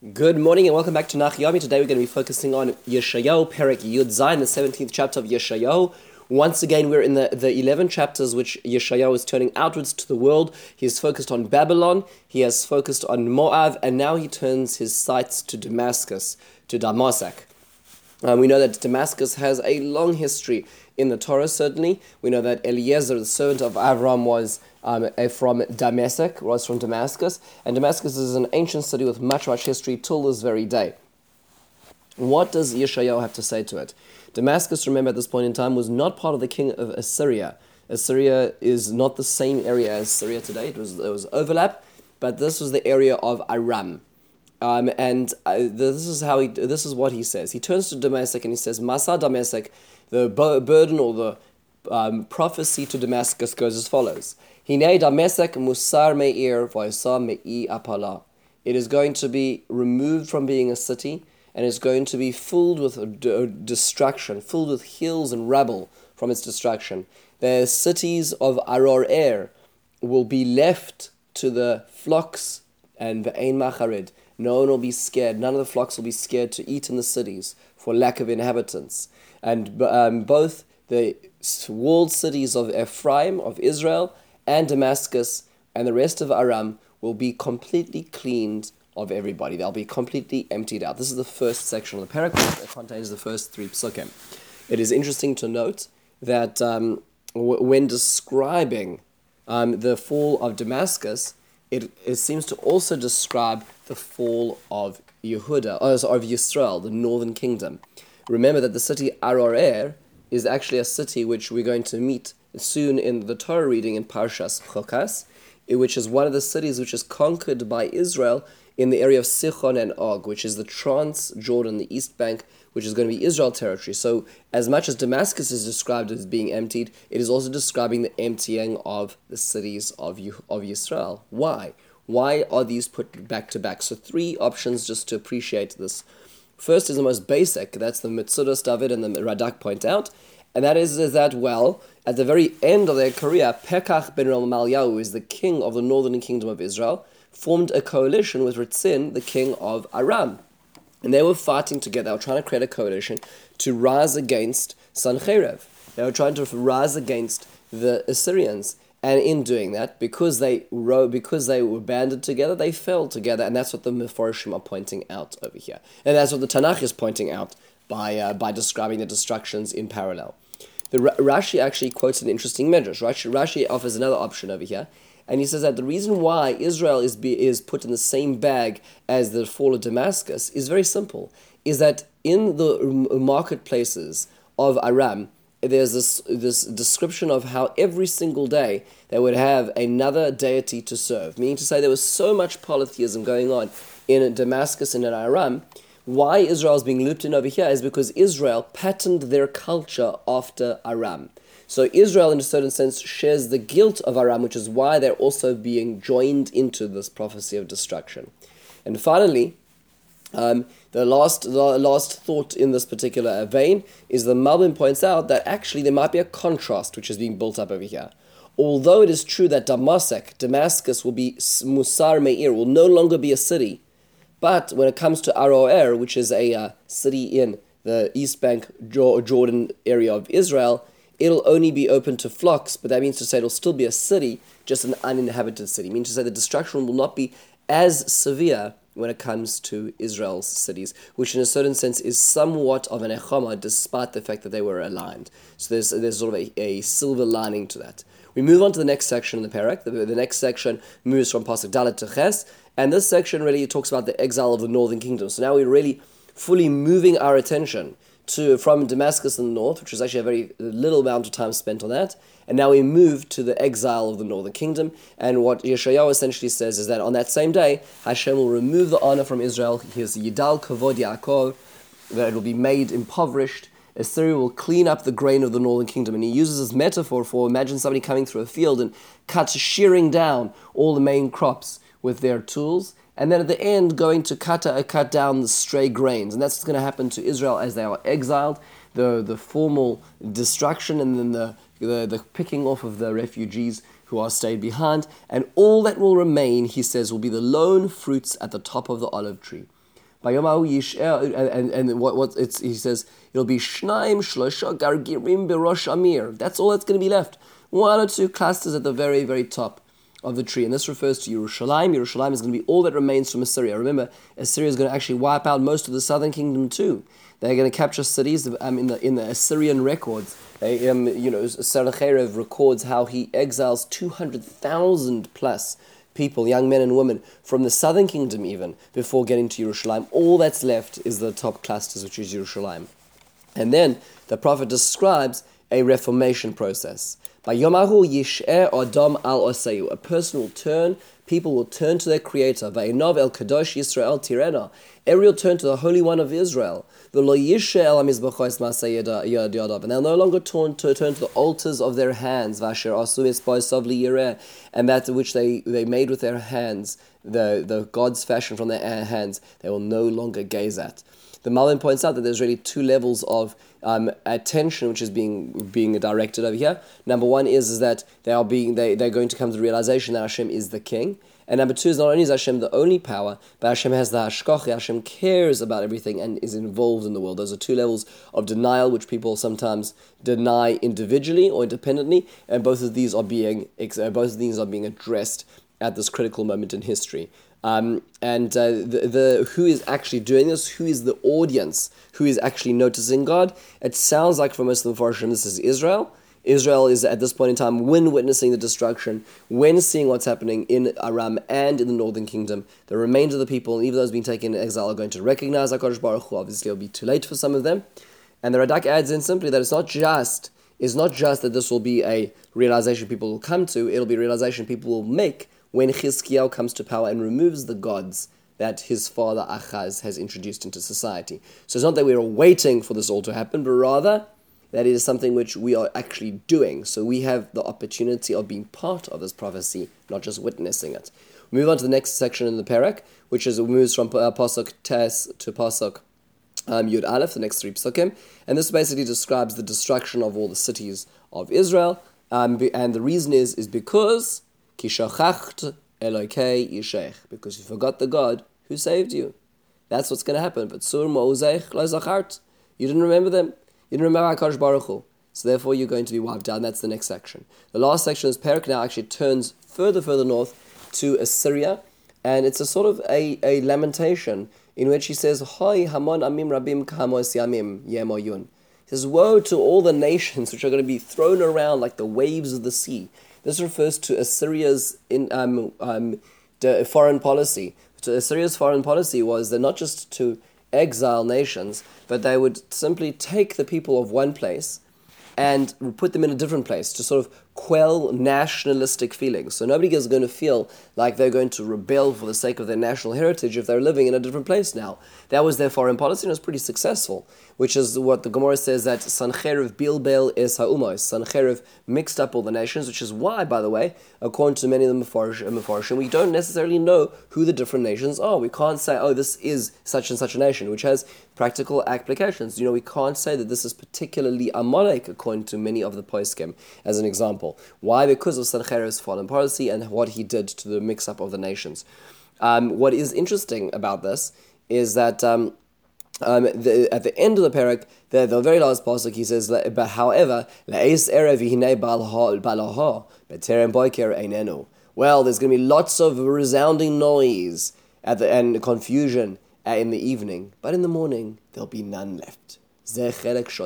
Good morning and welcome back to Nach Yomi. Today we're going to be focusing on Yeshayahu, Perek Yud Zayin, the 17th chapter of Yeshayahu. Once again, we're in the 11 chapters which Yeshayahu is turning outwards to the world. He is focused on Babylon, he has focused on Moab, and now he turns his sights to Damascus, to Damasak. We know that Damascus has a long history in the Torah, certainly. We know that Eliezer, the servant of Avram, was from Damascus, and Damascus is an ancient city with much history till this very day. What does Yeshayahu have to say to it? Damascus, remember, at this point in time, was not part of the king of Assyria. Assyria is not the same area as Syria today. There was overlap, but this was the area of Aram. This is what he says. He turns to Damascus and he says, Masa Damascus, the burden or the prophecy to Damascus goes as follows. Hinei Damascus musar me'ir v'yasa me'i apala. It is going to be removed from being a city, and it's going to be filled with destruction, filled with hills and rubble from its destruction. The cities of Aroer will be left to the flocks and the Ein Macharid. No one will be scared. None of the flocks will be scared to eat in the cities for lack of inhabitants. And both the walled cities of Ephraim, of Israel, and Damascus, and the rest of Aram will be completely cleaned of everybody. They'll be completely emptied out. This is the first section of the paragraph that contains the first three psukim. It is interesting to note that when describing the fall of Damascus, it seems to also describe the fall of Yehuda, of Yisrael, the northern kingdom. Remember that the city Aroer is actually a city which we're going to meet soon in the Torah reading in Parshas Chokas, which is one of the cities which is conquered by Israel in the area of Sichon and Og, which is the Trans-Jordan, the East Bank, which is going to be Israel territory. So as much as Damascus is described as being emptied, it is also describing the emptying of the cities of Yisrael. Why? Why are these put back to back? So three options just to appreciate this. First is the most basic, that's the Metzudas David and the Radak point out, and that is that, well, at the very end of their career, Pekach ben Remaliah, who is the king of the northern kingdom of Israel, formed a coalition with Ritzin, the king of Aram. And they were fighting together. They were trying to create a coalition to rise against Sancherev. They were trying to rise against the Assyrians. And in doing that, because they were banded together, they fell together. And that's what the Meforshim are pointing out over here. And that's what the Tanakh is pointing out by describing the destructions in parallel. The Rashi actually quotes an interesting medrash. Rashi offers another option over here. And he says that the reason why Israel is put in the same bag as the fall of Damascus is very simple, is that in the marketplaces of Aram, there's this description of how every single day they would have another deity to serve, meaning to say there was so much polytheism going on in Damascus and in Aram. Why Israel is being looped in over here is because Israel patterned their culture after Aram. So Israel, in a certain sense, shares the guilt of Aram, which is why they're also being joined into this prophecy of destruction. And finally, the last thought in this particular vein is the Malbim points out that actually there might be a contrast which is being built up over here. Although it is true that Damascus will be Musar Me'ir, will no longer be a city, but when it comes to Aroer, which is a city in the East Bank, Jordan area of Israel, it'll only be open to flocks, but that means to say it'll still be a city, just an uninhabited city. It means to say the destruction will not be as severe when it comes to Israel's cities, which in a certain sense is somewhat of an echama, despite the fact that they were aligned. So there's sort of a silver lining to that. We move on to the next section in the parak. The next section moves from Pasuk Dalet to Ches, and this section really talks about the exile of the northern kingdom. So now we're really fully moving our attention from Damascus in the north, which was actually a very little amount of time spent on that, and now we move to the exile of the northern kingdom. And what Yeshayahu essentially says is that on that same day, Hashem will remove the honor from Israel. His Yidal Kavod Yaakov, that it will be made impoverished. Assyria will clean up the grain of the northern kingdom. And he uses this metaphor for, imagine somebody coming through a field and shearing down all the main crops with their tools, and then at the end going to cut down the stray grains. And that's what's going to happen to Israel as they are exiled, the formal destruction, and then the picking off of the refugees who are stayed behind. And all that will remain, he says, will be the lone fruits at the top of the olive tree. Vayomahu Yish'er, and what it's, he says, it'll be Shnaim Shlosha Gargirim Berosh Amir. That's all that's going to be left. One or two clusters at the very, very top of the tree. And this refers to Yerushalayim. Yerushalayim is going to be all that remains from Assyria. Remember, Assyria is going to actually wipe out most of the southern kingdom too. They're going to capture cities in the Assyrian records. Sennacherib records how he exiles 200,000 plus people, young men and women, from the southern kingdom even, before getting to Yerushalayim. All that's left is the top clusters, which is Yerushalayim. And then the prophet describes a reformation process. By Yomahu Yish'er Adam al Oseyu, a person will turn, people will turn to their Creator. Va'inov el Kadosh Yisrael Tirena, every will turn to the Holy One of Israel. V'lo Yish'er el Mizbachos Masay Yadav, and they'll no longer turn to the altars of their hands. V'asher asu espoisav liyireh, and that which they made with their hands, the gods fashioned from their hands, they will no longer gaze at. The Malin points out that there's really two levels of attention which is being directed over here. Number one is that they're going to come to the realization that Hashem is the king. And number two is not only is Hashem the only power, but Hashem has the hashkoch. Hashem cares about everything and is involved in the world. Those are two levels of denial which people sometimes deny individually or independently, and both of these are being addressed at this critical moment in history. The who is actually doing this, who is the audience, who is actually noticing God? It sounds like for most of the Mepharshim this is Israel. Israel is at this point in time, when witnessing the destruction, when seeing what's happening in Aram and in the northern kingdom, the remainder of the people, even those being taken in exile, are going to recognize HaKadosh Baruch Hu. Obviously it'll be too late for some of them. And the Radak adds in simply that it's not just that this will be a realization people will come to, it'll be a realization people will make when Chizkiyahu comes to power and removes the gods that his father Achaz has introduced into society. So it's not that we're waiting for this all to happen, but rather that it is something which we are actually doing. So we have the opportunity of being part of this prophecy, not just witnessing it. We move on to the next section in the Perek, which moves from Pasuk Tes to Pasuk Yud Aleph, the next three Psukim. And this basically describes the destruction of all the cities of Israel. And the reason is because Ki shachacht Elokei Yishech, because you forgot the God who saved you. That's what's going to happen. But Sur Mo'uzech Lo Zachart, you didn't remember them. You didn't remember HaKadosh Baruch Hu. So therefore you're going to be wiped out. And that's the next section. The last section is Perek now actually turns further north to Assyria. And it's a sort of a lamentation in which he says, Hoi Hamon Amim Rabim Kahamos Yamim Yemoyun. He says, woe to all the nations which are going to be thrown around like the waves of the sea. This refers to Assyria's foreign policy. So Assyria's foreign policy was that not just to exile nations, but they would simply take the people of one place and put them in a different place to sort of quell nationalistic feelings. So nobody is going to feel like they're going to rebel for the sake of their national heritage if they're living in a different place now. That was their foreign policy, and it was pretty successful, which is what the Gemara says, that Sancheriv Bilbel es ha'umos. Sancheriv mixed up all the nations, which is why, by the way, according to many of the Mefarshim, we don't necessarily know who the different nations are. We can't say, oh, this is such and such a nation, which has practical applications. We can't say that this is particularly Amalek, according to many of the poskim, as an example. Why? Because of Sancheriv's foreign policy and what he did to the mix-up of the nations. What is interesting about this is that at the end of the parak, the very last pasuk, he says, but however, well, there's going to be lots of resounding noise and confusion in the evening, but in the morning, there'll be none left. That's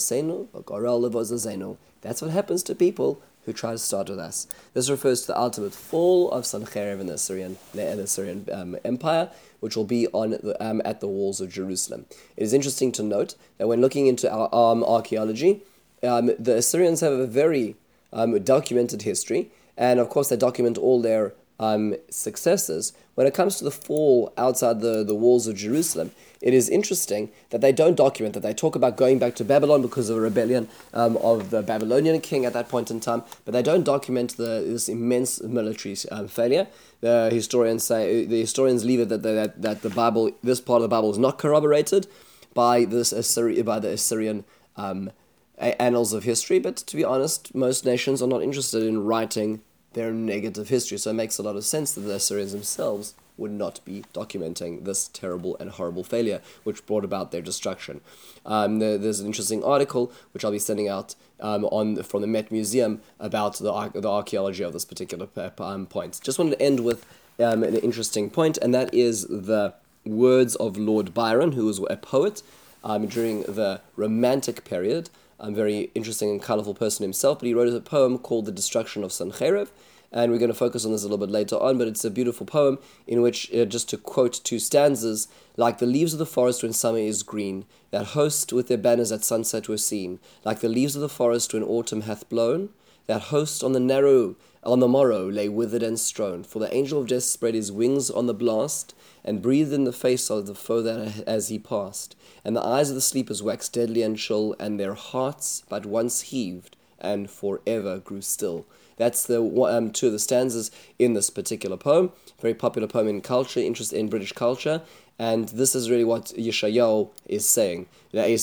what happens to people who try to start with us. This refers to the ultimate fall of Sancherib in the Assyrian Empire, which will be at the walls of Jerusalem. It is interesting to note that when looking into our archaeology, the Assyrians have a very documented history, and of course they document all their successes. When it comes to the fall outside the walls of Jerusalem, it is interesting that they don't document that. They talk about going back to Babylon because of a rebellion of the Babylonian king at that point in time, but they don't document this immense military failure. The historians leave it that the Bible, this part of the Bible, is not corroborated by the Assyrian annals of history. But to be honest, most nations are not interested in writing their negative history. So it makes a lot of sense that the Assyrians themselves would not be documenting this terrible and horrible failure which brought about their destruction. There's an interesting article which I'll be sending out from the Met Museum about the archaeology of this particular point. Just wanted to end with an interesting point, and that is the words of Lord Byron, who was a poet during the Romantic period. A very interesting and colourful person himself, but he wrote a poem called The Destruction of Sancherib, and we're going to focus on this a little bit later on, but it's a beautiful poem in which, just to quote two stanzas, like the leaves of the forest when summer is green, that host with their banners at sunset were seen, like the leaves of the forest when autumn hath blown, that host on the morrow lay withered and strown, for the angel of death spread his wings on the blast, and breathed in the face of the foe that as he passed, and the eyes of the sleepers waxed deadly and chill, and their hearts but once heaved, and forever grew still. That's the two of the stanzas in this particular poem. Very popular poem in culture, interest in British culture, and this is really what Yeshayahu is saying. There was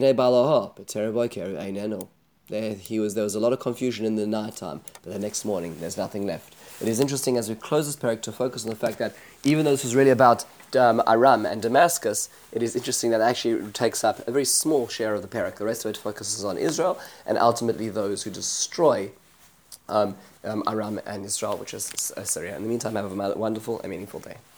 a lot of confusion in the night time, but the next morning there's nothing left. It is interesting as we close this parak to focus on the fact that even though this was really about Aram and Damascus, it is interesting that it actually takes up a very small share of the parak. The rest of it focuses on Israel and ultimately those who destroy Aram and Israel, which is Assyria. In the meantime, have a wonderful and meaningful day.